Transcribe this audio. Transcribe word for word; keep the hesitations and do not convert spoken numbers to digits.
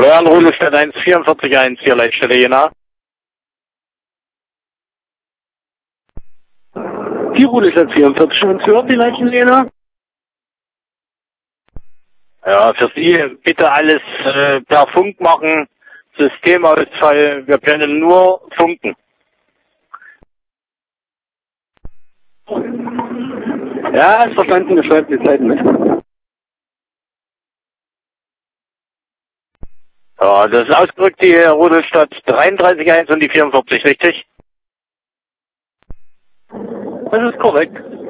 Florian Rudelstadt eins vier vier eins, hier Leitstelle Jena. Die Rudelstadt vierundvierzig eins, hört die Leitstelle Jena? Ja, für Sie bitte alles äh, per Funk machen. Systemausfall, wir können nur funken. Ja, ist verstanden, wir schreiben die Zeiten mit. Ja, das ist ausgedrückt die Rudelstadt dreiunddreißig eins und die vierundvierzig, richtig? Das ist korrekt.